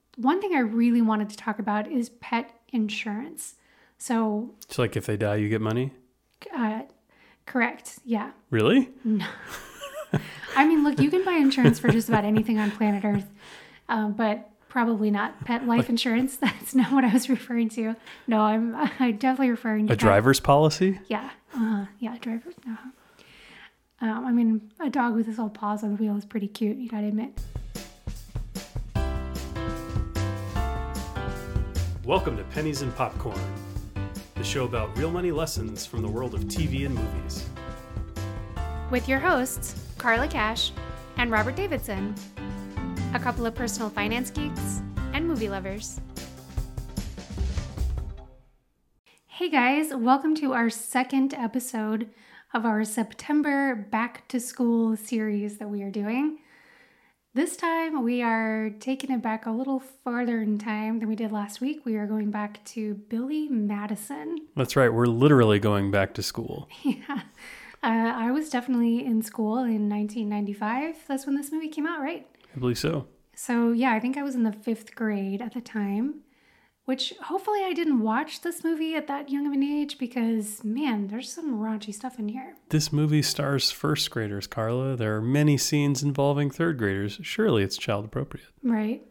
one thing I really wanted to talk about is pet insurance. So, It's like if they die, you get money? uh, correct. Yeah. Really? No. I mean, look, you can buy insurance for just about anything on planet Earth, but probably not pet life insurance. That's not what I was referring to. No, I'm definitely referring to A driver's policy? Yeah. Yeah, driver's. I mean, a dog with his little paws on the wheel is pretty cute, you gotta admit. Welcome to Pennies and Popcorn, the show about real money lessons from the world of TV and movies. With your hosts, Carla Cash and Robert Davidson, a couple of personal finance geeks and movie lovers. Hey guys, welcome to our second episode of our September Back to School series that we are doing. This time we are taking it back a little farther in time than we did last week. We are going back to Billy Madison. That's right, we're literally going back to school. Yeah. I was definitely in school in 1995. That's when this movie came out, right? I believe so. So, yeah, I think I was in the 5th grade at the time, which hopefully I didn't watch this movie at that young of an age because, man, there's some raunchy stuff in here. This movie stars first graders, Carla. There are many scenes involving third graders. Surely it's child appropriate. Right.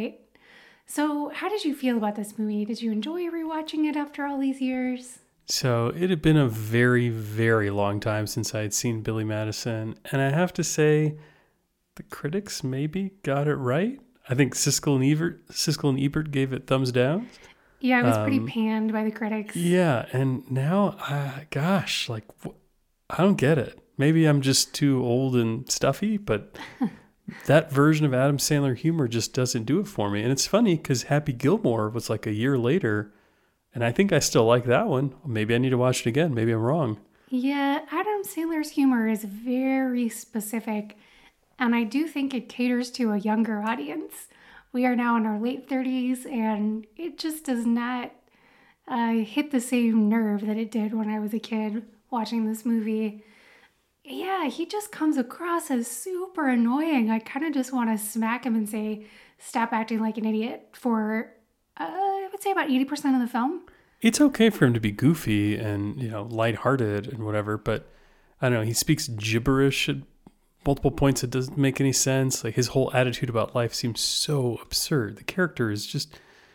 So, how did you feel about this movie? Did you enjoy rewatching it after all these years? So it had been a very, very long time since I had seen Billy Madison. And I have to say, the critics maybe got it right. I think Siskel and Ebert gave it thumbs down. Yeah, it was pretty panned by the critics. Yeah, and now, I don't get it. Maybe I'm just too old and stuffy, but that version of Adam Sandler humor just doesn't do it for me. And it's funny because Happy Gilmore was like a year later, and I think I still like that one. Maybe I need to watch it again. Maybe I'm wrong. Yeah, Adam Sandler's humor is very specific, and I do think it caters to a younger audience. We are now in our late 30s, and it just does not hit the same nerve that it did when I was a kid watching this movie. Yeah, he just comes across as super annoying. I kind of just want to smack him and say, stop acting like an idiot for, I would say about 80% of the film. It's okay for him to be goofy and, lighthearted and whatever, but I don't know, he speaks gibberish at multiple points. It doesn't make any sense. Like his whole attitude about life seems so absurd. The character is just,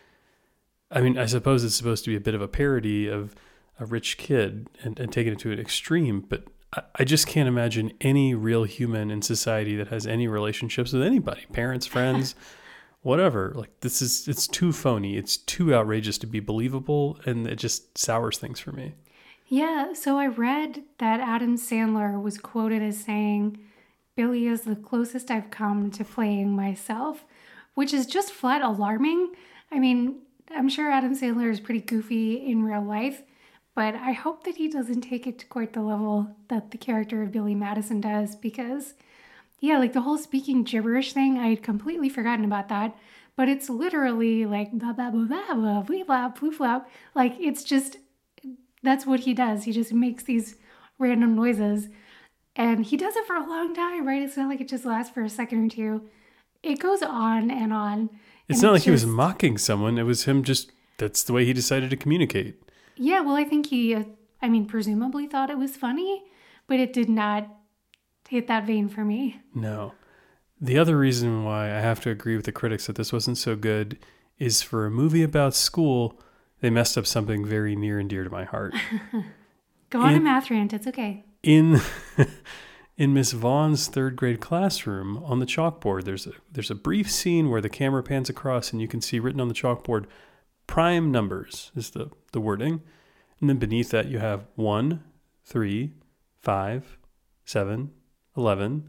I suppose it's supposed to be a bit of a parody of a rich kid and taking it to an extreme, but I just can't imagine any real human in society that has any relationships with anybody, parents, friends, whatever. Like it's too phony. It's too outrageous to be believable, and it just sours things for me. Yeah, so I read that Adam Sandler was quoted as saying, "Billy is the closest I've come to playing myself," which is just flat alarming. I mean, I'm sure Adam Sandler is pretty goofy in real life, but I hope that he doesn't take it to quite the level that the character of Billy Madison does because, yeah, like the whole speaking gibberish thing, I had completely forgotten about that, but it's literally like blah, blah, blah, blah, blah, blah, blah, blah, blah. Like it's just, that's what he does. He just makes these random noises. And he does it for a long time, right? It's not like it just lasts for a second or two. It goes on and on. It's not like he was mocking someone. It was him just, that's the way he decided to communicate. Yeah, well, I think he, presumably thought it was funny, but it did not hit that vein for me. No. The other reason why I have to agree with the critics that this wasn't so good is for a movie about school, they messed up something very near and dear to my heart. Go on a math rant. It's okay. In Miss Vaughn's third grade classroom on the chalkboard, there's a brief scene where the camera pans across and you can see written on the chalkboard, prime numbers is the wording. And then beneath that you have 1, 3, 5, 7, 11.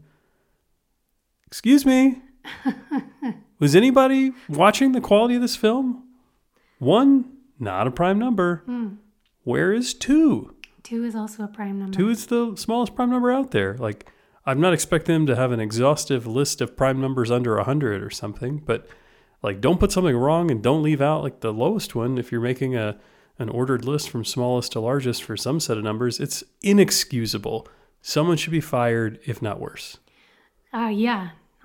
Excuse me. Was anybody watching the quality of this film? 1, not a prime number. Where is 2? 2 is also a prime number. 2 is the smallest prime number out there. Like, I'm not expecting them to have an exhaustive list of prime numbers under 100 or something, but like, don't put something wrong and don't leave out like the lowest one. If you're making an ordered list from smallest to largest for some set of numbers, it's inexcusable. Someone should be fired, if not worse. Yeah,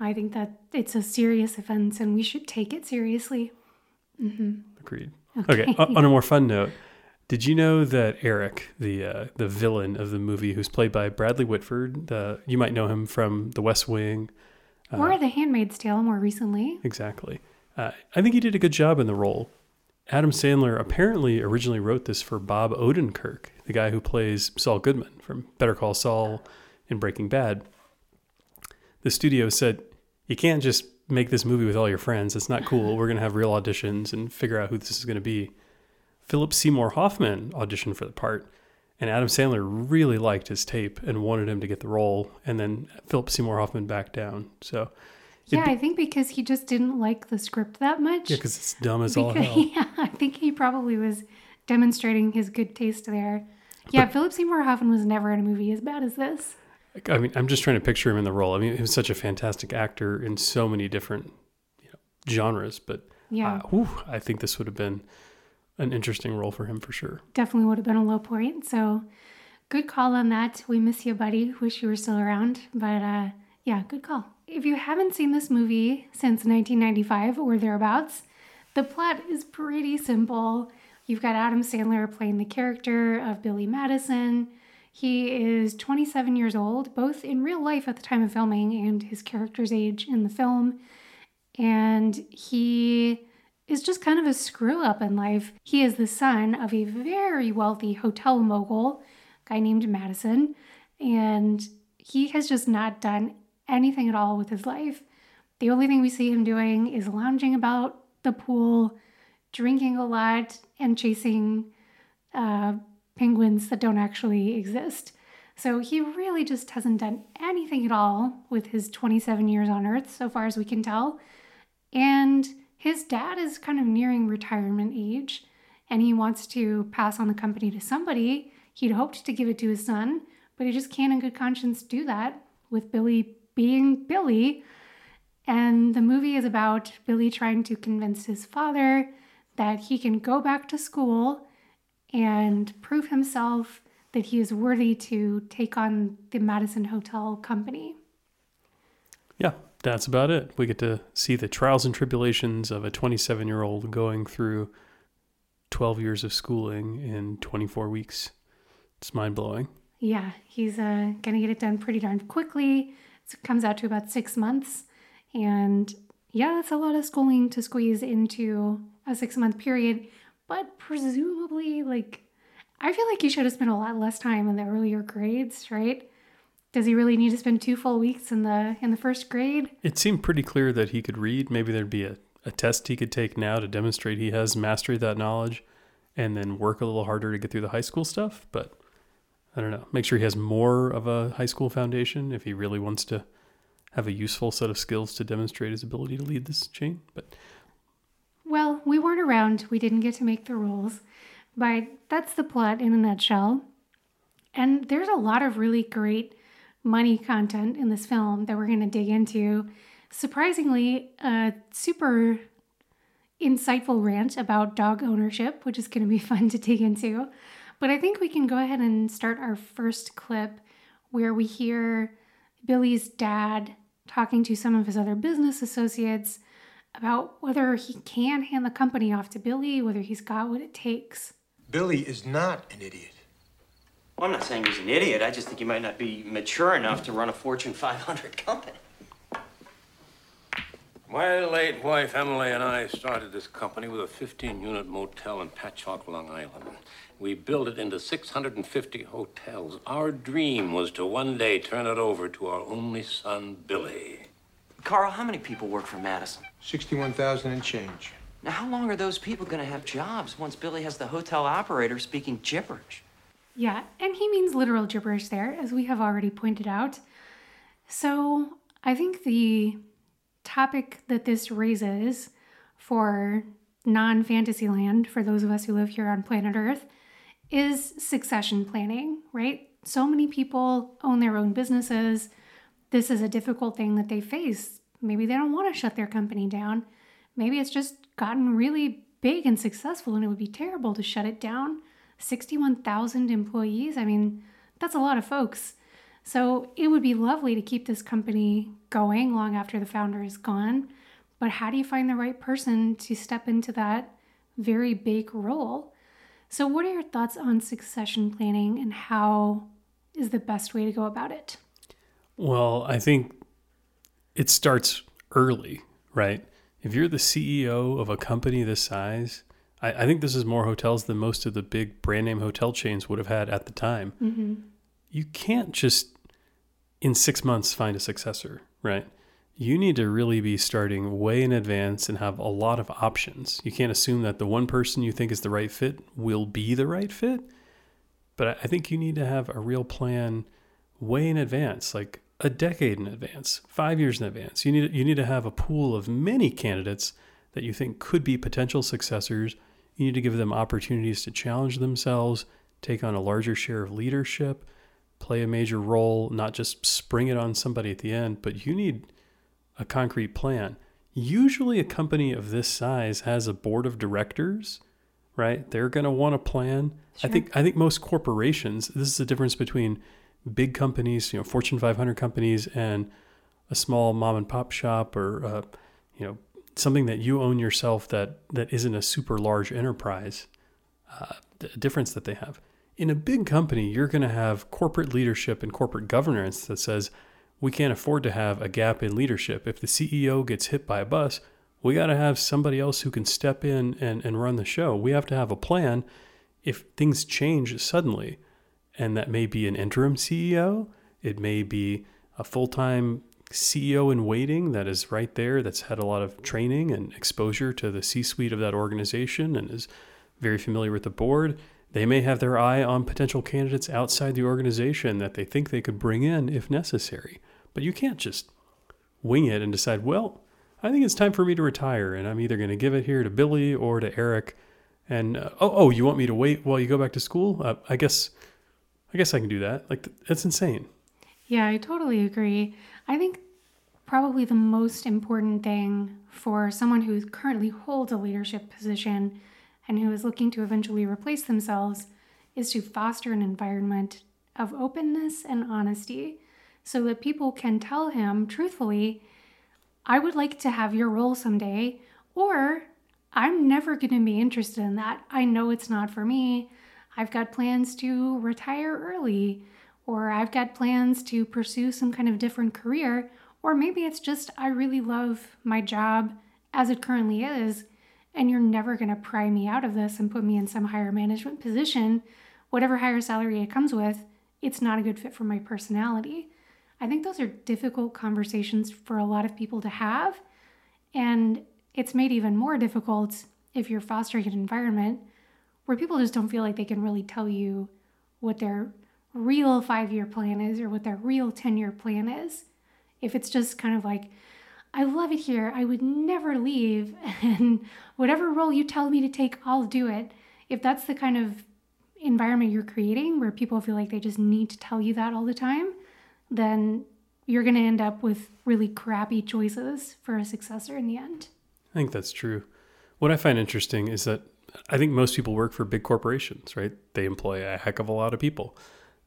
I think that it's a serious offense and we should take it seriously. Agreed. Okay. On a more fun note, did you know that Eric, the villain of the movie, who's played by Bradley Whitford, you might know him from The West Wing. Or The Handmaid's Tale more recently. Exactly. I think he did a good job in the role. Adam Sandler apparently originally wrote this for Bob Odenkirk, the guy who plays Saul Goodman from Better Call Saul and Breaking Bad. The studio said, you can't just make this movie with all your friends. It's not cool. We're going to have real auditions and figure out who this is going to be. Philip Seymour Hoffman auditioned for the part, and Adam Sandler really liked his tape and wanted him to get the role, and then Philip Seymour Hoffman backed down. So, I think because he just didn't like the script that much. Yeah, because it's dumb as all hell. Yeah, I think he probably was demonstrating his good taste there. Yeah, Philip Seymour Hoffman was never in a movie as bad as this. I mean, I'm just trying to picture him in the role. I mean, he was such a fantastic actor in so many different genres, but I think this would have been an interesting role for him for sure. Definitely would have been a low point. So good call on that. We miss you, buddy. Wish you were still around. But good call. If you haven't seen this movie since 1995 or thereabouts, the plot is pretty simple. You've got Adam Sandler playing the character of Billy Madison. He is 27 years old, both in real life at the time of filming and his character's age in the film. And he is just kind of a screw up in life. He is the son of a very wealthy hotel mogul, a guy named Madison, and he has just not done anything at all with his life. The only thing we see him doing is lounging about the pool, drinking a lot, and chasing penguins that don't actually exist. So he really just hasn't done anything at all with his 27 years on Earth, so far as we can tell. And his dad is kind of nearing retirement age, and he wants to pass on the company to somebody. He'd hoped to give it to his son, but he just can't in good conscience do that with Billy being Billy. And the movie is about Billy trying to convince his father that he can go back to school and prove himself that he is worthy to take on the Madison Hotel Company. Yeah, that's about it. We get to see the trials and tribulations of a 27-year-old going through 12 years of schooling in 24 weeks. It's mind-blowing. Yeah, he's going to get it done pretty darn quickly. It comes out to about 6 months. And yeah, that's a lot of schooling to squeeze into a 6-month period. But presumably, I feel like he should have spent a lot less time in the earlier grades, right? Does he really need to spend 2 full weeks in the first grade? It seemed pretty clear that he could read. Maybe there'd be a test he could take now to demonstrate he has mastered that knowledge and then work a little harder to get through the high school stuff. But I don't know. Make sure he has more of a high school foundation if he really wants to have a useful set of skills to demonstrate his ability to lead this chain. But well, we weren't around. We didn't get to make the rules. But that's the plot in a nutshell. And there's a lot of really great money content in this film that we're going to dig into. Surprisingly, a super insightful rant about dog ownership, which is going to be fun to dig into. But I think we can go ahead and start our first clip where we hear Billy's dad talking to some of his other business associates about whether he can hand the company off to Billy, whether he's got what it takes. Billy is not an idiot. Well, I'm not saying he's an idiot. I just think he might not be mature enough to run a Fortune 500 company. My late wife, Emily, and I started this company with a 15-unit motel in Patchogue, Long Island. We built it into 650 hotels. Our dream was to one day turn it over to our only son, Billy. Carl, how many people work for Madison? 61,000 and change. Now, how long are those people going to have jobs once Billy has the hotel operator speaking gibberish? Yeah, and he means literal gibberish there, as we have already pointed out. So I think the topic that this raises for non-Fantasyland, for those of us who live here on planet Earth, is succession planning, right? So many people own their own businesses. This is a difficult thing that they face. Maybe they don't want to shut their company down. Maybe it's just gotten really big and successful and it would be terrible to shut it down. 61,000 employees. I mean, that's a lot of folks. So it would be lovely to keep this company going long after the founder is gone. But how do you find the right person to step into that very big role? So what are your thoughts on succession planning and how is the best way to go about it? Well, I think it starts early, right? If you're the CEO of a company this size, I think this is more hotels than most of the big brand name hotel chains would have had at the time. Mm-hmm. You can't just in 6 months find a successor, right? You need to really be starting way in advance and have a lot of options. You can't assume that the one person you think is the right fit will be the right fit. But I think you need to have a real plan way in advance, like a decade in advance, 5 years in advance. You need to have a pool of many candidates that you think could be potential successors. You need to give them opportunities to challenge themselves, take on a larger share of leadership, play a major role, not just spring it on somebody at the end, but you need a concrete plan. Usually a company of this size has a board of directors, right? They're going to want a plan. Sure. I think most corporations, this is the difference between big companies, Fortune 500 companies, and a small mom and pop shop, or something that you own yourself that isn't a super large enterprise. The difference that they have in a big company, you're going to have corporate leadership and corporate governance that says we can't afford to have a gap in leadership. If the CEO gets hit by a bus, we got to have somebody else who can step in and run the show. We have to have a plan if things change suddenly. And that may be an interim CEO. It may be a full-time CEO in waiting that is right there, that's had a lot of training and exposure to the C-suite of that organization and is very familiar with the board. They may have their eye on potential candidates outside the organization that they think they could bring in if necessary. But you can't just wing it and decide, well, I think it's time for me to retire, and I'm either going to give it here to Billy or to Eric. And, you want me to wait while you go back to school? I guess I can do that. Like, that's insane. Yeah, I totally agree. I think probably the most important thing for someone who currently holds a leadership position and who is looking to eventually replace themselves is to foster an environment of openness and honesty so that people can tell him truthfully, I would like to have your role someday, or I'm never going to be interested in that. I know it's not for me. I've got plans to retire early, or I've got plans to pursue some kind of different career, or maybe it's just I really love my job as it currently is, and you're never going to pry me out of this and put me in some higher management position. Whatever higher salary it comes with, it's not a good fit for my personality. I think those are difficult conversations for a lot of people to have, and it's made even more difficult if you're fostering an environment where people just don't feel like they can really tell you what their real 5-year plan is or what their real 10-year plan is. If it's just kind of like, I love it here, I would never leave, and whatever role you tell me to take, I'll do it. If that's the kind of environment you're creating where people feel like they just need to tell you that all the time, then you're going to end up with really crappy choices for a successor in the end. I think that's true. What I find interesting is that I think most people work for big corporations, right? They employ a heck of a lot of people.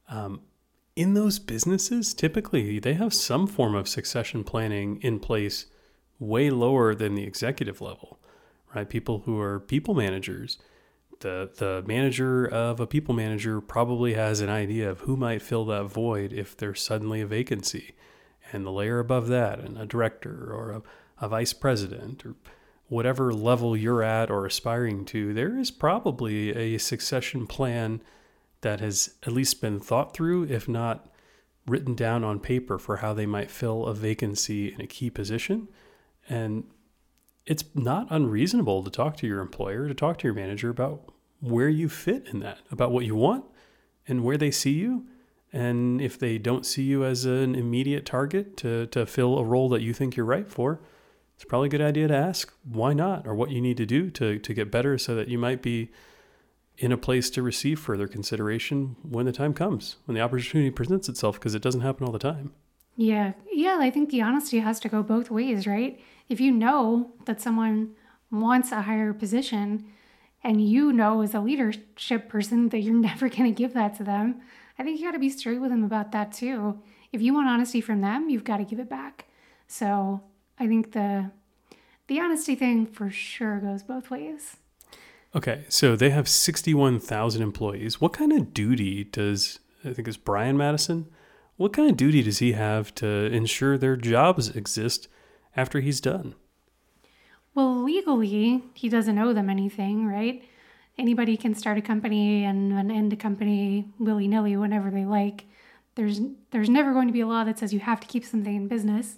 In those businesses, typically, they have some form of succession planning in place way lower than the executive level, right? People who are people managers, the manager of a people manager probably has an idea of who might fill that void if there's suddenly a vacancy. And the layer above that, and a director or a vice president or whatever level you're at or aspiring to, there is probably a succession plan that has at least been thought through, if not written down on paper, for how they might fill a vacancy in a key position. And it's not unreasonable to talk to your employer, to talk to your manager about where you fit in that, about what you want and where they see you. And if they don't see you as an immediate target to fill a role that you think you're right for, it's probably a good idea to ask why not, or what you need to do to get better so that you might be in a place to receive further consideration when the time comes, when the opportunity presents itself, because it doesn't happen all the time. Yeah, I think the honesty has to go both ways, right? If you know that someone wants a higher position and you know as a leadership person that you're never going to give that to them, I think you got to be straight with him about that too. If you want honesty from them, you've got to give it back. So I think the honesty thing for sure goes both ways. Okay, so they have 61,000 employees. What kind of duty does, I think it's Brian Madison, what kind of duty does he have to ensure their jobs exist after he's done? Well, legally, he doesn't owe them anything, right? Anybody can start a company and end a company willy-nilly whenever they like. There's never going to be a law that says you have to keep something in business.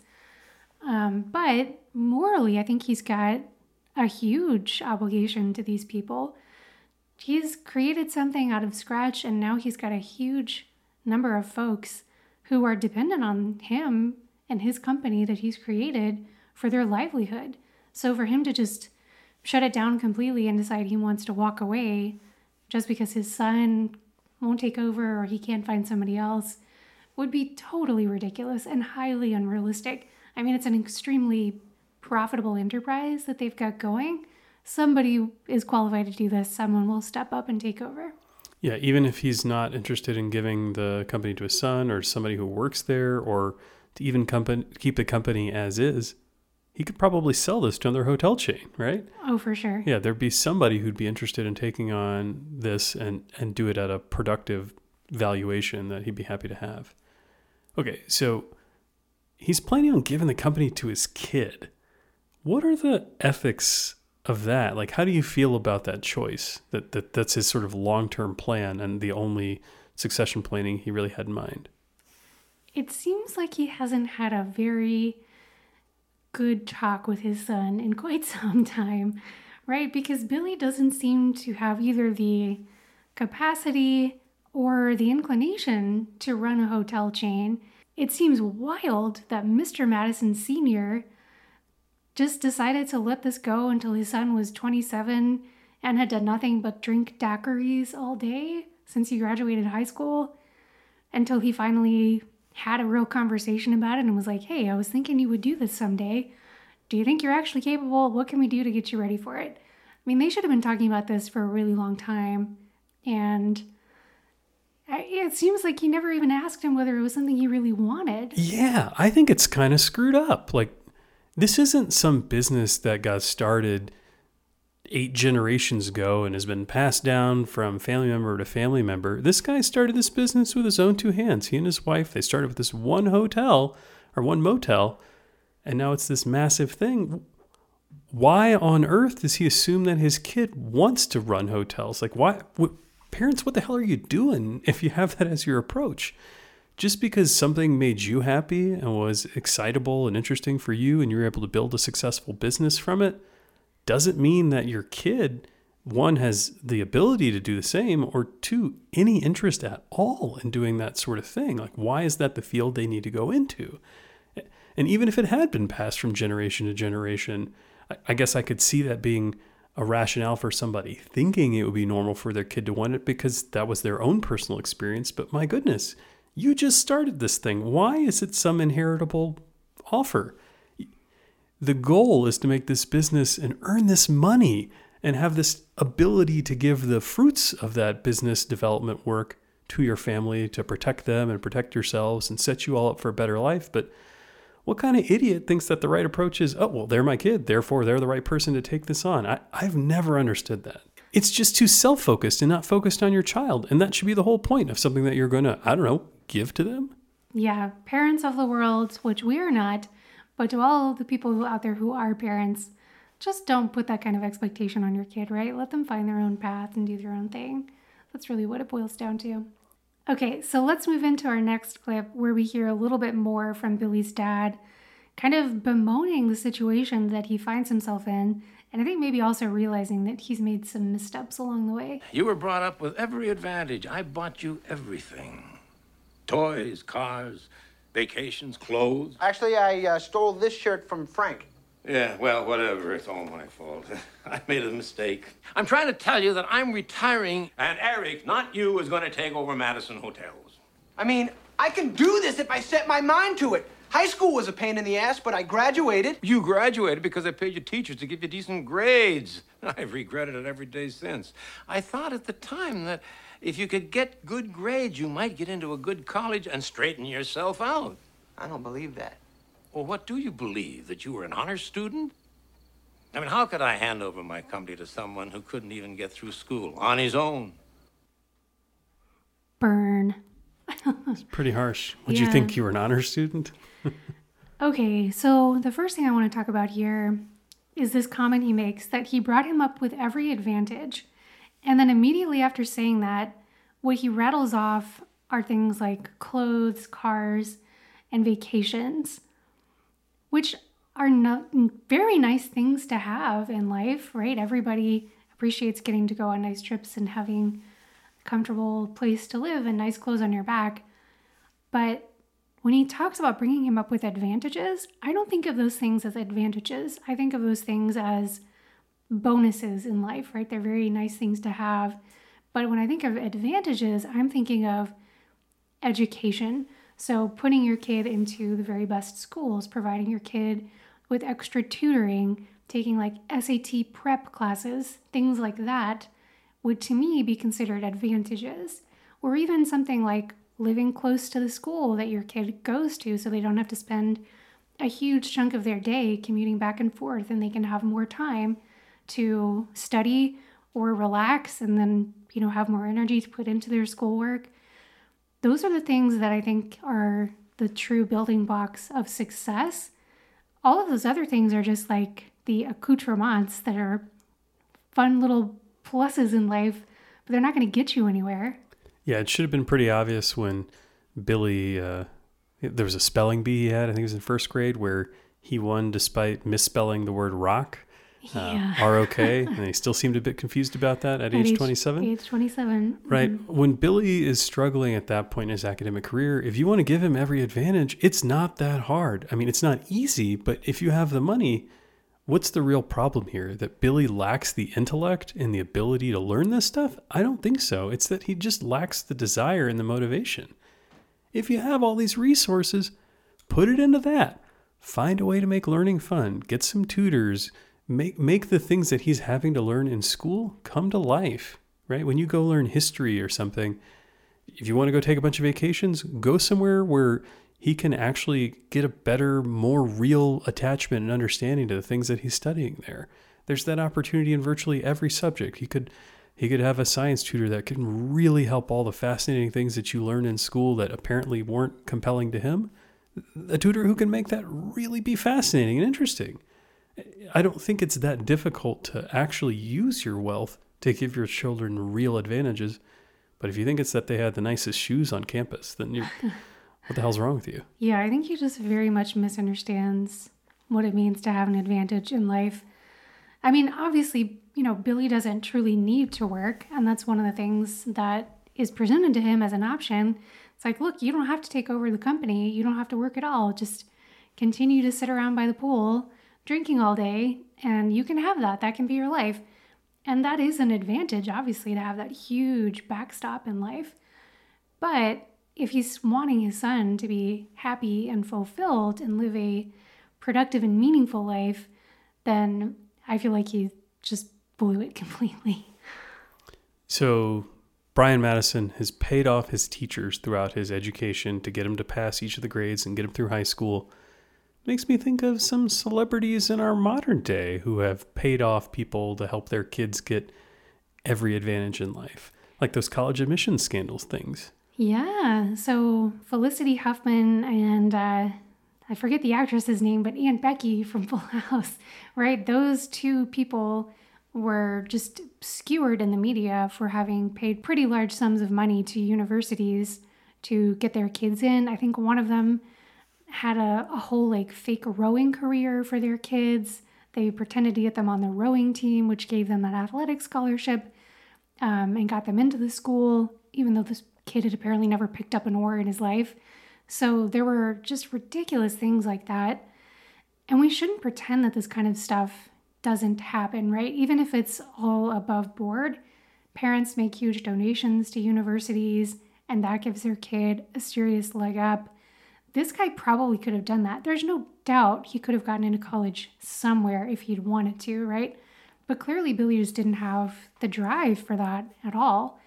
But morally, I think he's got a huge obligation to these people. He's created something out of scratch, and now he's got a huge number of folks who are dependent on him and his company that he's created for their livelihood. So for him to just shut it down completely and decide he wants to walk away just because his son won't take over or he can't find somebody else would be totally ridiculous and highly unrealistic. I mean, it's an extremely profitable enterprise that they've got going. Somebody is qualified to do this. Someone will step up and take over. Yeah, even if he's not interested in giving the company to his son or somebody who works there, or to even keep the company as is, he could probably sell this to another hotel chain, right? Oh, for sure. Yeah, there'd be somebody who'd be interested in taking on this and do it at a productive valuation that he'd be happy to have. Okay, so he's planning on giving the company to his kid. What are the ethics of that? Like, how do you feel about that choice? That's his sort of long-term plan and the only succession planning he really had in mind. It seems like he hasn't had a very good talk with his son in quite some time, right? Because Billy doesn't seem to have either the capacity or the inclination to run a hotel chain. It seems wild that Mr. Madison Sr. just decided to let this go until his son was 27 and had done nothing but drink daiquiris all day since he graduated high school, until he finally had a real conversation about it and was like, hey, I was thinking you would do this someday. Do you think you're actually capable? What can we do to get you ready for it? I mean, they should have been talking about this for a really long time. And it seems like he never even asked him whether it was something he really wanted. Yeah, I think it's kind of screwed up. Like, this isn't some business that got started 8 generations ago and has been passed down from family member to family member. This guy started this business with his own 2 hands. He and his wife, they started with this one hotel or one motel, and now it's this massive thing. Why on earth does he assume that his kid wants to run hotels? Like, why? Parents, what the hell are you doing if you have that as your approach? Just because something made you happy and was excitable and interesting for you and you were able to build a successful business from it, doesn't mean that your kid, 1, has the ability to do the same, or 2, any interest at all in doing that sort of thing. Like, why is that the field they need to go into? And even if it had been passed from generation to generation, I guess I could see that being a rationale for somebody thinking it would be normal for their kid to want it because that was their own personal experience. But my goodness, you just started this thing. Why is it some inheritable offer? The goal is to make this business and earn this money and have this ability to give the fruits of that business development work to your family, to protect them and protect yourselves and set you all up for a better life. But what kind of idiot thinks that the right approach is, oh, well, they're my kid, therefore they're the right person to take this on? I've never understood that. It's just too self-focused and not focused on your child. And that should be the whole point of something that you're going to, I don't know, give to them. Yeah, parents of the world, which we are not, but to all the people out there who are parents, just don't put that kind of expectation on your kid, right? Let them find their own path and do their own thing. That's really what it boils down to. Okay, so let's move into our next clip where we hear a little bit more from Billy's dad, kind of bemoaning the situation that he finds himself in, and I think maybe also realizing that he's made some missteps along the way. You were brought up with every advantage. I bought you everything. Toys, cars, vacations, clothes. Actually, I stole this shirt from Frank. Yeah, well, whatever. It's all my fault. I made a mistake. I'm trying to tell you that I'm retiring, and Eric, not you, is going to take over Madison Hotels. I mean, I can do this if I set my mind to it. High school was a pain in the ass, but I graduated. You graduated because I paid your teachers to give you decent grades. I've regretted it every day since. I thought at the time that If you could get good grades, you might get into a good college and straighten yourself out. I don't believe that. Well, what do you believe? That you were an honor student? I mean, how could I hand over my company to someone who couldn't even get through school on his own? Burn. It's pretty harsh. Would Yeah. you think you were an honor student? Okay, so the first thing I want to talk about here is this comment he makes that he brought him up with every advantage. And then immediately after saying that, what he rattles off are things like clothes, cars, and vacations, which are very nice things to have in life, right? Everybody appreciates getting to go on nice trips and having a comfortable place to live and nice clothes on your back. But when he talks about bringing him up with advantages, I don't think of those things as advantages. I think of those things as bonuses in life, right? They're very nice things to have. But when I think of advantages, I'm thinking of education. So putting your kid into the very best schools, providing your kid with extra tutoring, taking like SAT prep classes, things like that would to me be considered advantages. Or even something like living close to the school that your kid goes to so they don't have to spend a huge chunk of their day commuting back and forth, and they can have more time to study or relax and then, have more energy to put into their schoolwork. Those are the things that I think are the true building blocks of success. All of those other things are just like the accoutrements that are fun little pluses in life, but they're not going to get you anywhere. Yeah, it should have been pretty obvious when Billy, there was a spelling bee he had, I think it was in first grade, where he won despite misspelling the word rock, R-O-K, and he still seemed a bit confused about that at age 27. Age 27. Right. Mm-hmm. When Billy is struggling at that point in his academic career, if you want to give him every advantage, it's not that hard. I mean, it's not easy, but if you have the money, what's the real problem here? That Billy lacks the intellect and the ability to learn this stuff? I don't think so. It's that he just lacks the desire and the motivation. If you have all these resources, put it into that. Find a way to make learning fun. Get some tutors. Make the things that he's having to learn in school come to life, right? When you go learn history or something, if you want to go take a bunch of vacations, go somewhere where he can actually get a better, more real attachment and understanding to the things that he's studying there. There's that opportunity in virtually every subject. He could have a science tutor that can really help all the fascinating things that you learn in school that apparently weren't compelling to him. A tutor who can make that really be fascinating and interesting. I don't think it's that difficult to actually use your wealth to give your children real advantages. But if you think it's that they had the nicest shoes on campus, then what the hell's wrong with you? Yeah, I think he just very much misunderstands what it means to have an advantage in life. I mean, obviously, Billy doesn't truly need to work, and that's one of the things that is presented to him as an option. It's like, look, you don't have to take over the company. You don't have to work at all. Just continue to sit around by the pool, drinking all day, and you can have that. That can be your life. And that is an advantage, obviously, to have that huge backstop in life. But if he's wanting his son to be happy and fulfilled and live a productive and meaningful life, then I feel like he just blew it completely. So Brian Madison has paid off his teachers throughout his education to get him to pass each of the grades and get him through high school. Makes me think of some celebrities in our modern day who have paid off people to help their kids get every advantage in life, like those college admissions scandals things. Yeah, so Felicity Huffman and I forget the actress's name, but Aunt Becky from Full House, right? Those two people were just skewered in the media for having paid pretty large sums of money to universities to get their kids in. I think one of them had a whole fake rowing career for their kids. They pretended to get them on the rowing team, which gave them an athletic scholarship and got them into the school, even though this kid had apparently never picked up an oar in his life. So there were just ridiculous things like that. And we shouldn't pretend that this kind of stuff doesn't happen, right? Even if it's all above board, parents make huge donations to universities, and that gives their kid a serious leg up. This guy probably could have done that. There's no doubt he could have gotten into college somewhere if he'd wanted to, right? But clearly Billy just didn't have the drive for that at all.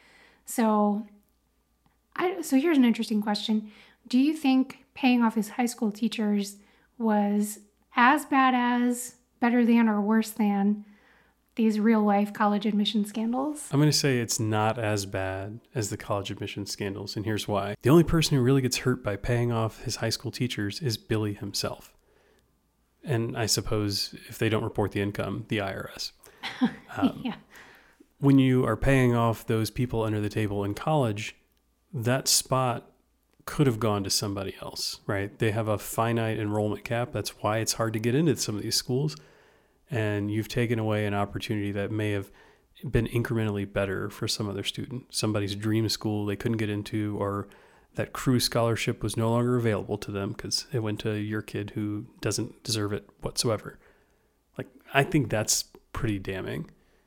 So here's an interesting question. Do you think paying off his high school teachers was as bad as, better than, or worse than these real-life college admission scandals? I'm going to say it's not as bad as the college admission scandals, and here's why. The only person who really gets hurt by paying off his high school teachers is Billy himself. And I suppose if they don't report the income, the IRS. Yeah. When you are paying off those people under the table in college, that spot could have gone to somebody else, right? They have a finite enrollment cap. That's why it's hard to get into some of these schools. And you've taken away an opportunity that may have been incrementally better for some other student, somebody's dream school they couldn't get into, or that Crew scholarship was no longer available to them because it went to your kid who doesn't deserve it whatsoever. Like, I think that's pretty damning.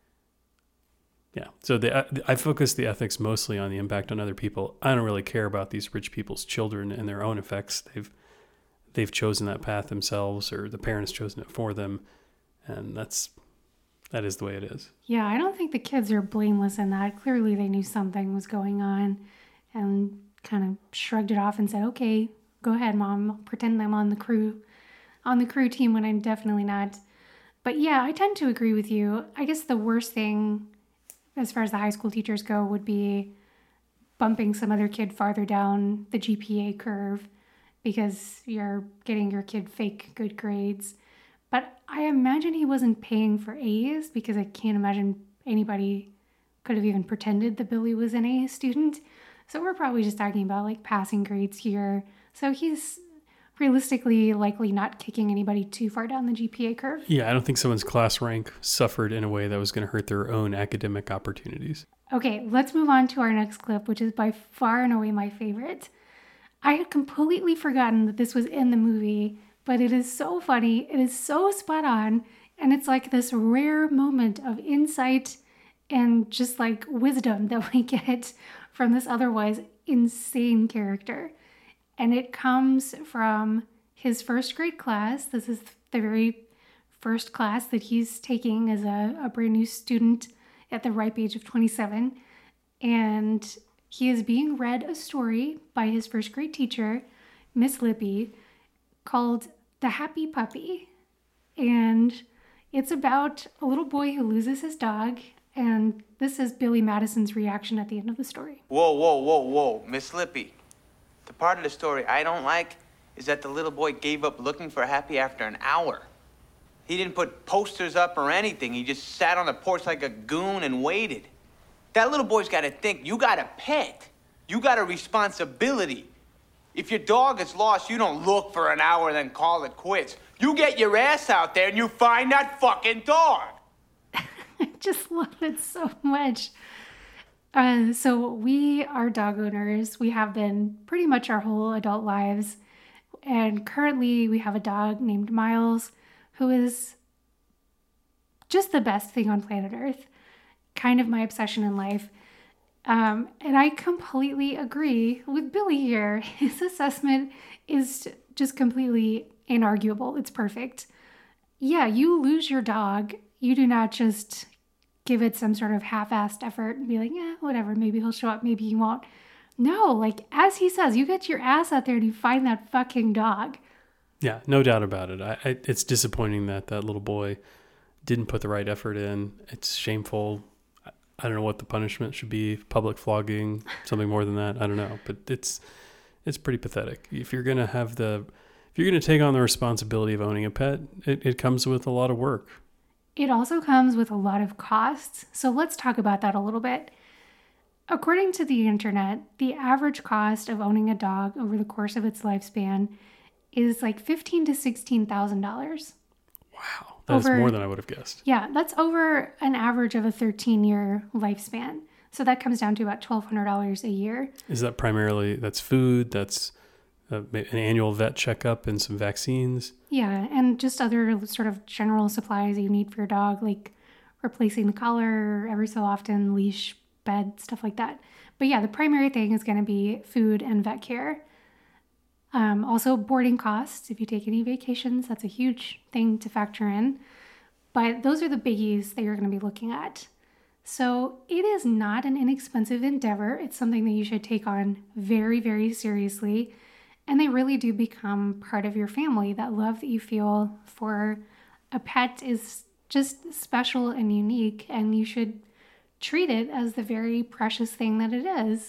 Yeah. So I focus the ethics mostly on the impact on other people. I don't really care about these rich people's children and their own effects. They've chosen that path themselves, or the parents chosen it for them. And that is the way it is. Yeah, I don't think the kids are blameless in that. Clearly they knew something was going on and kind of shrugged it off and said, okay, go ahead, Mom. I'll pretend I'm on the crew team when I'm definitely not. But yeah, I tend to agree with you. I guess the worst thing as far as the high school teachers go would be bumping some other kid farther down the GPA curve because you're getting your kid fake good grades. But I imagine he wasn't paying for A's because I can't imagine anybody could have even pretended that Billy was an A student. So we're probably just talking about like passing grades here. So he's realistically likely not kicking anybody too far down the GPA curve. Yeah, I don't think someone's class rank suffered in a way that was going to hurt their own academic opportunities. Okay, let's move on to our next clip, which is by far and away my favorite. I had completely forgotten that this was in the movie, but it is so funny. It is so spot on. And it's like this rare moment of insight and just like wisdom that we get from this otherwise insane character. And it comes from his first grade class. This is the very first class that he's taking as a brand new student at the ripe age of 27. And he is being read a story by his first grade teacher, Miss Lippy, called The Happy Puppy. And it's about a little boy who loses his dog. And this is Billy Madison's reaction at the end of the story. Whoa, Miss Lippy. The part of the story I don't like is that the little boy gave up looking for Happy after an hour. He didn't put posters up or anything. He just sat on the porch like a goon and waited. That little boy's got to think, you got a pet. You got a responsibility. If your dog is lost, you don't look for an hour and then call it quits. You get your ass out there and you find that fucking dog. I just love it so much. So we are dog owners. We have been pretty much our whole adult lives. And currently we have a dog named Miles, who is just the best thing on planet Earth. Kind of my obsession in life. And I completely agree with Billy here. His assessment is just completely inarguable. It's perfect. Yeah, you lose your dog. You do not just give it some sort of half-assed effort and be like, yeah, whatever, maybe he'll show up, maybe he won't. No, like, as he says, you get your ass out there and you find that fucking dog. Yeah, no doubt about it. It's disappointing that little boy didn't put the right effort in. It's shameful. I don't know what the punishment should be. Public flogging, something more than that. I don't know, but it's pretty pathetic. If you're gonna take on the responsibility of owning a pet, it comes with a lot of work. It also comes with a lot of costs. So let's talk about that a little bit. According to the internet, the average cost of owning a dog over the course of its lifespan is like $15,000 to $16,000. Wow, that's more than I would have guessed. Yeah, that's over an average of a 13-year lifespan. So that comes down to about $1,200 a year. Is that primarily, that's food, that's an annual vet checkup and some vaccines? Yeah, and just other sort of general supplies you need for your dog, like replacing the collar every so often, leash, bed, stuff like that. But yeah, the primary thing is going to be food and vet care. Also boarding costs. If you take any vacations, that's a huge thing to factor in. But those are the biggies that you're going to be looking at. So it is not an inexpensive endeavor. It's something that you should take on very, very seriously. And they really do become part of your family. That love that you feel for a pet is just special and unique, and you should treat it as the very precious thing that it is.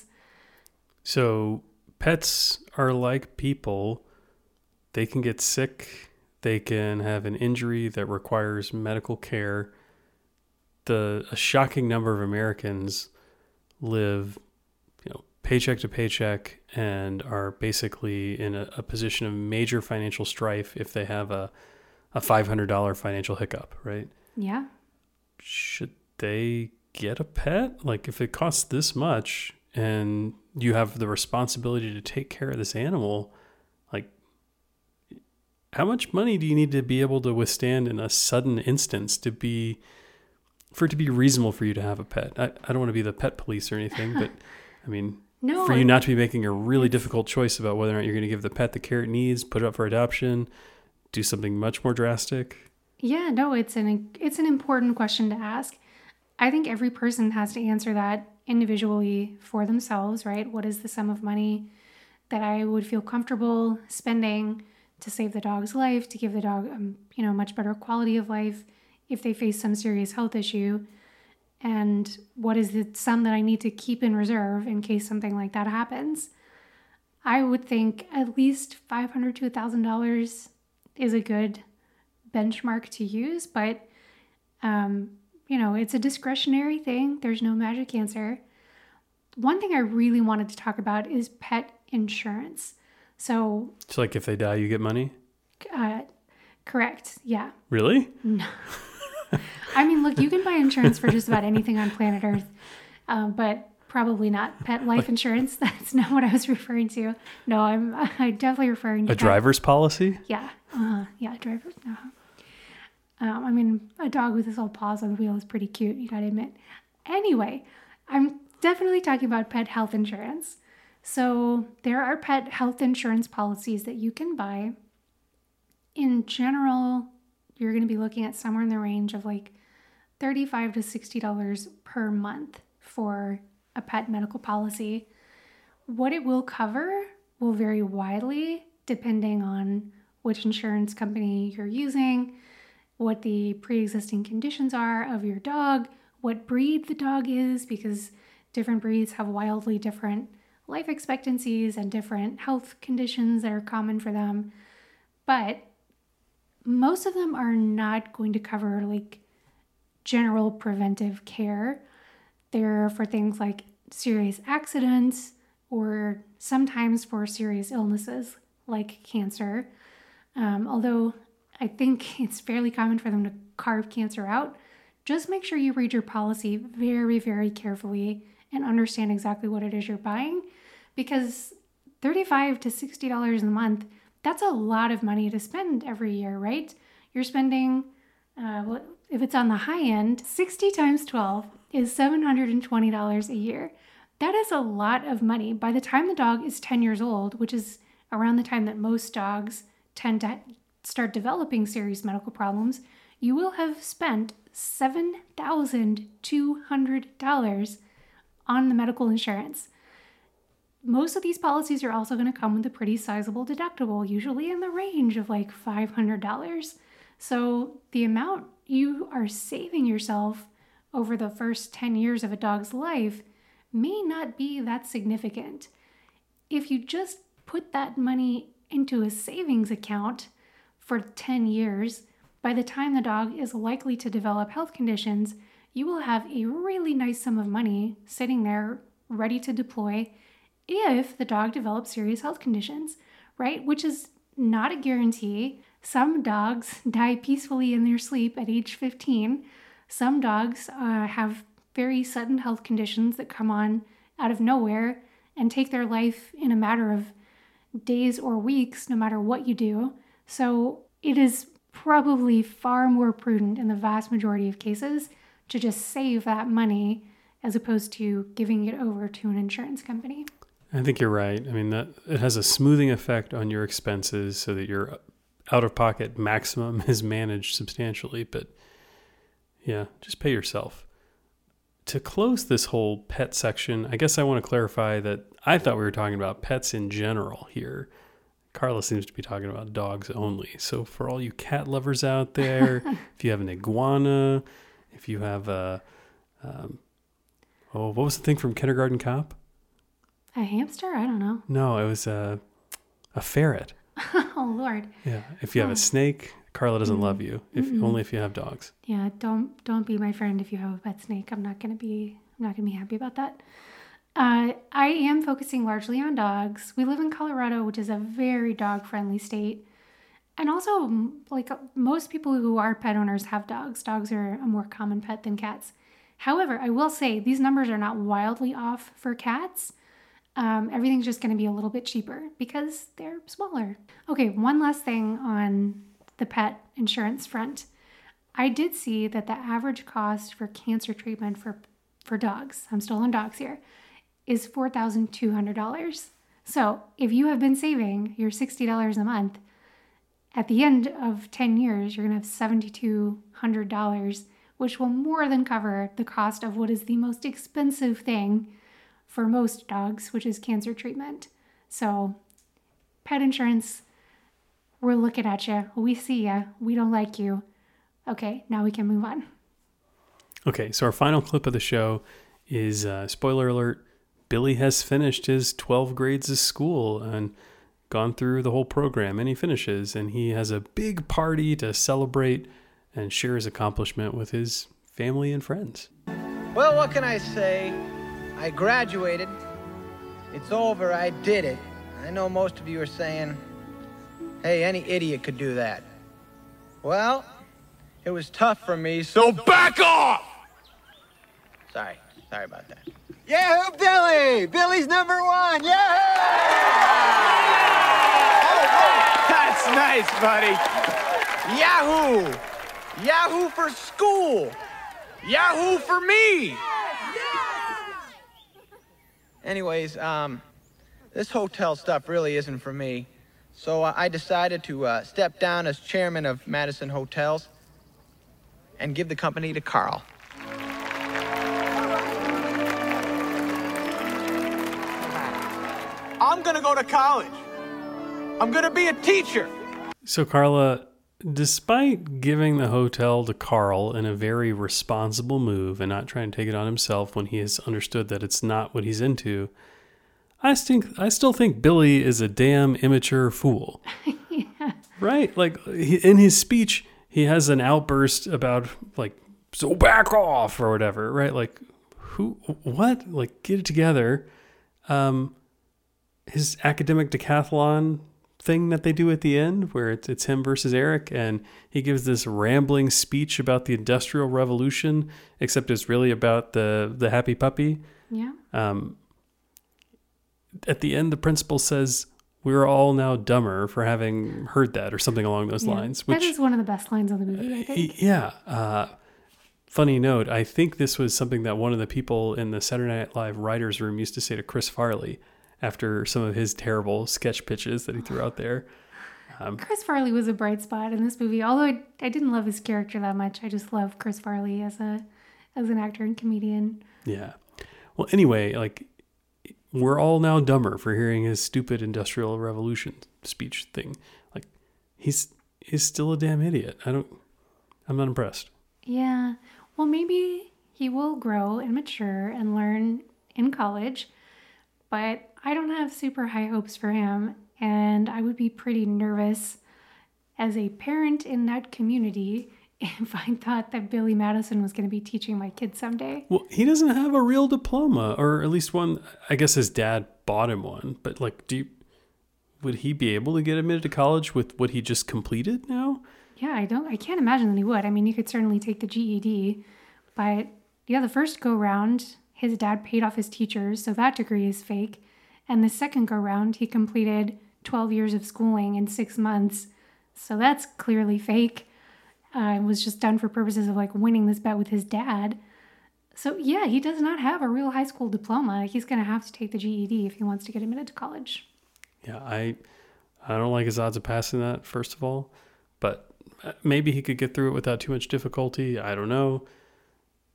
So pets are like people. They can get sick. They can have an injury that requires medical care. A shocking number of Americans live, paycheck to paycheck and are basically in a position of major financial strife if they have a $500 financial hiccup, right? Yeah. Should they get a pet? Like, if it costs this much and you have the responsibility to take care of this animal, like, how much money do you need to be able to withstand in a sudden instance for it to be reasonable for you to have a pet? I don't want to be the pet police or anything, but I mean, No, for you not to be making a really difficult choice about whether or not you're going to give the pet the care it needs, put it up for adoption, do something much more drastic. Yeah, no, it's an important question to ask. I think every person has to answer that individually for themselves, right? What is the sum of money that I would feel comfortable spending to save the dog's life, to give the dog, much better quality of life if they face some serious health issue? And what is the sum that I need to keep in reserve in case something like that happens? I would think at least $500 to $1,000 is a good benchmark to use, but it's a discretionary thing. There's no magic answer. One thing I really wanted to talk about is pet insurance. So it's like if they die, you get money? Correct. Yeah. Really? No. I mean, look, you can buy insurance for just about anything on planet Earth, but probably not pet life insurance. That's not what I was referring to. No, I'm definitely referring to a driver's policy? Yeah. Driver's. I mean, a dog with his little paws on the wheel is pretty cute, you gotta admit. Anyway, I'm definitely talking about pet health insurance. So there are pet health insurance policies that you can buy. In general, you're going to be looking at somewhere in the range of like $35 to $60 per month for a pet medical policy. What it will cover will vary widely depending on which insurance company you're using, what the pre-existing conditions are of your dog, what breed the dog is, because different breeds have wildly different life expectancies and different health conditions that are common for them. But most of them are not going to cover like general preventive care. They're for things like serious accidents or sometimes for serious illnesses like cancer. Although I think it's fairly common for them to carve cancer out. Just make sure you read your policy very, very carefully and understand exactly what it is you're buying, because $35 to $60 a month, that's a lot of money to spend every year, right? You're spending, if it's on the high end, 60 times 12 is $720 a year. That is a lot of money. By the time the dog is 10 years old, which is around the time that most dogs tend to start developing serious medical problems, you will have spent $7,200 on the medical insurance. Most of these policies are also going to come with a pretty sizable deductible, usually in the range of like $500. So the amount you are saving yourself over the first 10 years of a dog's life may not be that significant. If you just put that money into a savings account for 10 years, by the time the dog is likely to develop health conditions, you will have a really nice sum of money sitting there ready to deploy if the dog develops serious health conditions, right? Which is not a guarantee. Some dogs die peacefully in their sleep at age 15. Some dogs have very sudden health conditions that come on out of nowhere and take their life in a matter of days or weeks, no matter what you do. So it is probably far more prudent in the vast majority of cases to just save that money as opposed to giving it over to an insurance company. I think you're right. I mean, that it has a smoothing effect on your expenses so that your out-of-pocket maximum is managed substantially. But yeah, just pay yourself. to close this whole pet section, I guess I want to clarify that I thought we were talking about pets in general here. Carla seems to be talking about dogs only. So for all you cat lovers out there, if you have an iguana, if you have a, what was the thing from Kindergarten Cop? A hamster? I don't know. No, it was a ferret. Oh, Lord. Yeah. If you have a snake, Carla doesn't love you. Only if you have dogs. Yeah, don't be my friend if you have a pet snake. I'm not gonna be happy about that. I am focusing largely on dogs. We live in Colorado, which is a very dog-friendly state. And also, like most people who are pet owners have dogs. Dogs are a more common pet than cats. However, I will say these numbers are not wildly off for cats. Everything's just going to be a little bit cheaper because they're smaller. Okay, one last thing on the pet insurance front. I did see that the average cost for cancer treatment for dogs, I'm still on dogs here, is $4,200. So if you have been saving your $60 a month, at the end of 10 years, you're going to have $7,200, which will more than cover the cost of what is the most expensive thing for most dogs, which is cancer treatment. So pet insurance, we're looking at you. We see you. We don't like you. Okay, now we can move on. Okay, so our final clip of the show is, spoiler alert, Billy has finished his 12 grades of school and gone through the whole program, and he finishes, and he has a big party to celebrate and share his accomplishment with his family and friends. Well, what can I say? I graduated. It's over. I did it. I know most of you are saying, hey, any idiot could do that. Well, it was tough for me, so back off! Sorry about that. Yeah, Billy! Billy's #1! Yeah! That's nice, buddy. Yahoo! Yahoo for school! Yahoo for me! Anyways, this hotel stuff really isn't for me. So I decided to step down as chairman of Madison Hotels and give the company to Carl. I'm gonna go to college. I'm gonna be a teacher. So Carla, despite giving the hotel to Carl in a very responsible move and not trying to take it on himself when he has understood that it's not what he's into, I still think Billy is a damn immature fool. Yeah. Right? Like, in his speech, he has an outburst about, like, so back off or whatever, right? Like, what? Like, get it together. His academic decathlon thing that they do at the end, where it's him versus Eric, and he gives this rambling speech about the Industrial Revolution, except it's really about the happy puppy. Yeah. At the end, the principal says, "We're all now dumber for having heard that," or something along those lines. Which, that is one of the best lines of the movie, I think. Yeah. Funny note, I think this was something that one of the people in the Saturday Night Live writer's room used to say to Chris Farley after some of his terrible sketch pitches that he threw out there. Chris Farley was a bright spot in this movie, although I didn't love his character that much. I just love Chris Farley as an actor and comedian. Yeah. Well, anyway, like, we're all now dumber for hearing his stupid Industrial Revolution speech thing. Like, he's still a damn idiot. I'm not impressed. Yeah. Well, maybe he will grow and mature and learn in college, but I don't have super high hopes for him, and I would be pretty nervous as a parent in that community if I thought that Billy Madison was going to be teaching my kids someday. Well, he doesn't have a real diploma, or at least one. I guess his dad bought him one, but like, would he be able to get admitted to college with what he just completed now? Yeah, I can't imagine that he would. I mean, you could certainly take the GED, but yeah, the first go round, his dad paid off his teachers, so that degree is fake. And the second go round, he completed 12 years of schooling in 6 months, so that's clearly fake. It was just done for purposes of like winning this bet with his dad. So yeah, he does not have a real high school diploma. He's going to have to take the GED if he wants to get admitted to college. Yeah, I don't like his odds of passing that, first of all, but maybe he could get through it without too much difficulty. I don't know.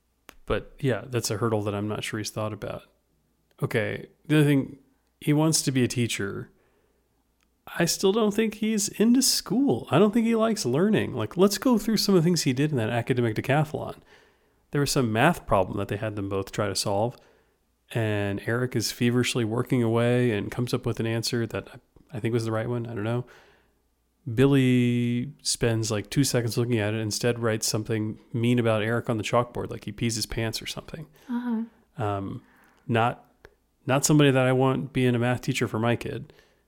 But yeah, that's a hurdle that I'm not sure he's thought about. Okay, the other thing, he wants to be a teacher. I still don't think he's into school. I don't think he likes learning. Like, let's go through some of the things he did in that academic decathlon. There was some math problem that they had them both try to solve. And Eric is feverishly working away and comes up with an answer that I think was the right one. I don't know. Billy spends like 2 seconds looking at it, instead writes something mean about Eric on the chalkboard, like he pees his pants or something. Not somebody that I want being a math teacher for my kid.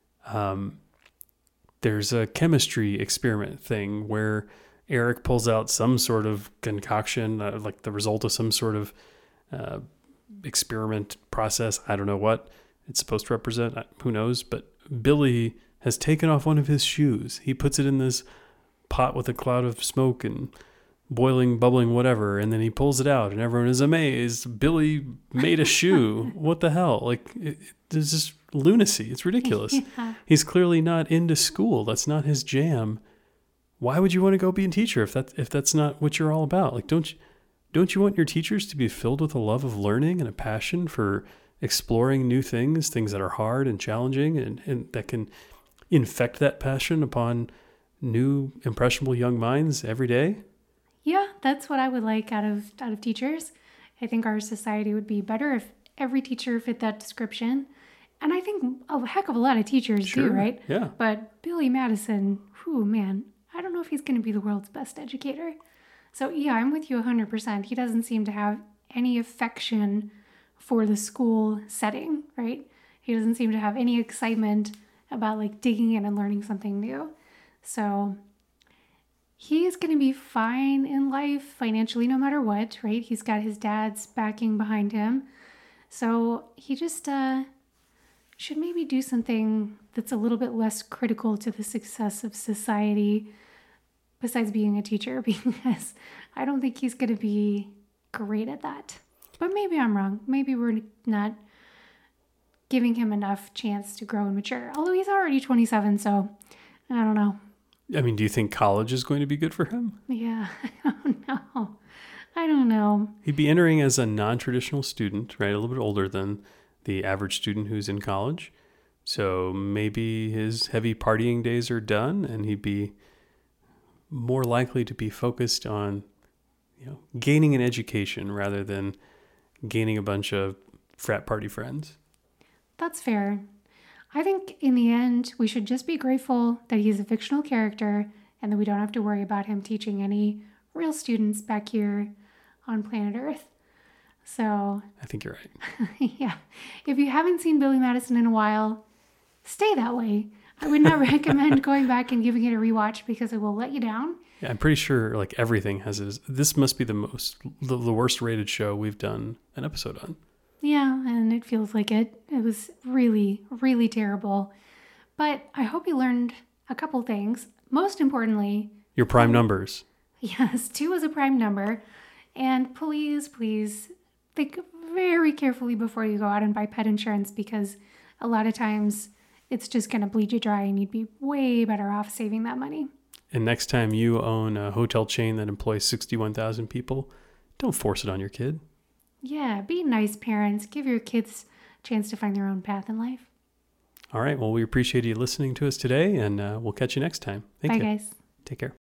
There's a chemistry experiment thing where Eric pulls out some sort of concoction, like the result of some sort of experiment process. I don't know what it's supposed to represent. Who knows? But Billy has taken off one of his shoes. He puts it in this pot with a cloud of smoke and boiling, bubbling, whatever, and then he pulls it out and everyone is amazed. Billy made a shoe. What the hell? Like, there's just lunacy. It's ridiculous. Yeah. He's clearly not into school. That's not his jam. Why would you want to go be a teacher if that's not what you're all about? Like, don't you want your teachers to be filled with a love of learning and a passion for exploring new things that are hard and challenging and that can infect that passion upon new impressionable young minds every day? Yeah, that's what I would like out of teachers. I think our society would be better if every teacher fit that description. And I think a heck of a lot of teachers do, right? Yeah. But Billy Madison, man, I don't know if he's going to be the world's best educator. So yeah, I'm with you 100%. He doesn't seem to have any affection for the school setting, right? He doesn't seem to have any excitement about like digging in and learning something new. So he's going to be fine in life financially no matter what, right? He's got his dad's backing behind him. So he just should maybe do something that's a little bit less critical to the success of society besides being a teacher, because I don't think he's going to be great at that. But maybe I'm wrong. Maybe we're not giving him enough chance to grow and mature. Although he's already 27, so I don't know. I mean, do you think college is going to be good for him? Yeah, I don't know. He'd be entering as a non-traditional student, right? A little bit older than the average student who's in college. So maybe his heavy partying days are done and he'd be more likely to be focused on, gaining an education rather than gaining a bunch of frat party friends. That's fair. I think in the end, we should just be grateful that he's a fictional character and that we don't have to worry about him teaching any real students back here on planet Earth. So I think you're right. yeah. If you haven't seen Billy Madison in a while, stay that way. I would not recommend going back and giving it a rewatch because it will let you down. Yeah, I'm pretty sure like everything has this must be the worst rated show we've done an episode on. Yeah, and it feels like it. It was really, really terrible. But I hope you learned a couple things. Most importantly, your prime numbers. Yes, 2 is a prime number. And please think very carefully before you go out and buy pet insurance, because a lot of times it's just going to bleed you dry and you'd be way better off saving that money. And next time you own a hotel chain that employs 61,000 people, don't force it on your kid. Yeah, be nice parents. Give your kids a chance to find their own path in life. All right. Well, we appreciate you listening to us today, and we'll catch you next time. Thank you. Bye, guys. Take care.